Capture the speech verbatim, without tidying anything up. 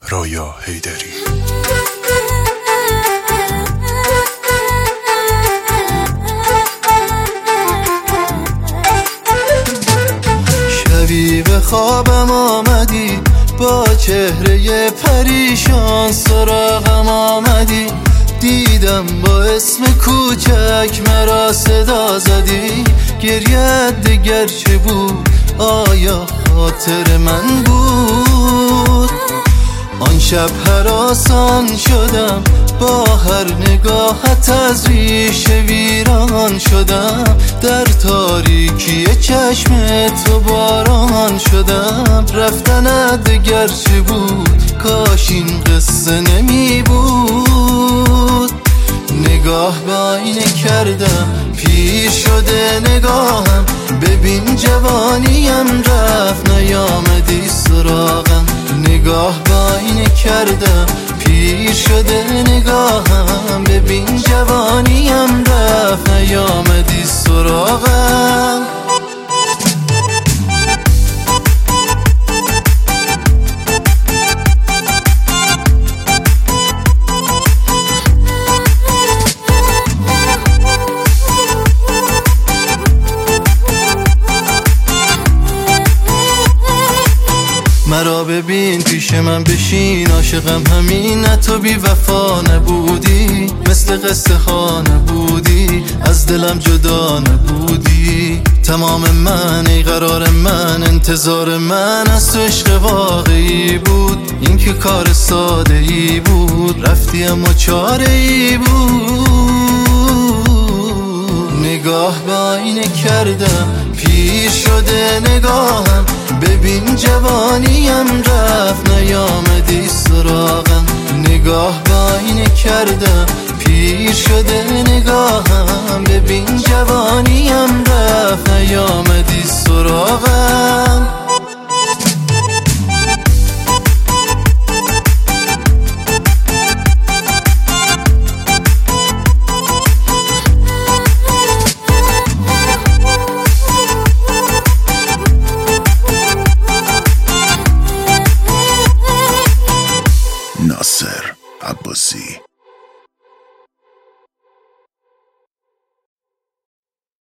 رویا حیدری. شبی به خوابم آمدی، با چهره پریشان سراغم آمدی، دیدم با اسم کوچک مرا صدا زدی. گریت دگر چه بود؟ آیا خاطر من بود؟ آن شب هراسان شدم، با هر نگاهت از ریشه ویران شدم. در تاریکی چشم تو باران شدم. رفتنت دگر چه بود؟ کاش این قصه نمی بود. نگاه به آینه کردم، پیر شده نگاهم. ببین جوانیم رفت، نیامدی سراغم. نگاه به آینه کردم، پیر شده نگاهم. ببین جوانیم رفت، نیامدی سراغم. مرا ببین پیش من بشین، عاشقم همین، نه تو بی وفا نبودی. مثل قصه ها نبودی، از دلم جدا نبودی. تمام من ای قرار من، انتظار من از تو عشق واقعی بود. این که کار ساده ای بود، رفتی اما چاره ای بود. نگاه به آینه کردم، پیر شده نگاهم. ببین جوانیم رفت، نیامدی سراغم. نگاه به آینه کردم، پیر شده نگاهم. ببین جوانیم